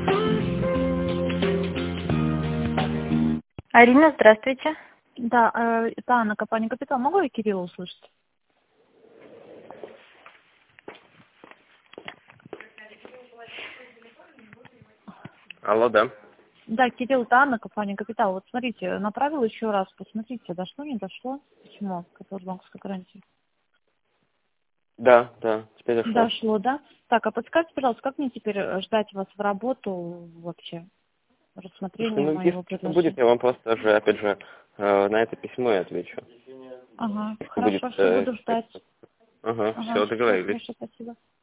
Арина, здравствуйте. Да, это Анна, компания «Капитал». Могу я Кирилла услышать? Алло, да. Да, Кирилл, это Анна, компания «Капитал». Вот смотрите, направила еще раз, посмотрите, дошло, не дошло письмо, которое банковской гарантии. Да, теперь дошло. Дошло, да? Так, а подскажите, пожалуйста, как мне теперь ждать вас в работу вообще? Рассмотрение моего Если что-то будет, предложения. я вам просто же, опять же, на это письмо и отвечу. Ага, Будет, хорошо, все, буду ждать. ага, Ага, все, все, договорились. хорошо, спасибо.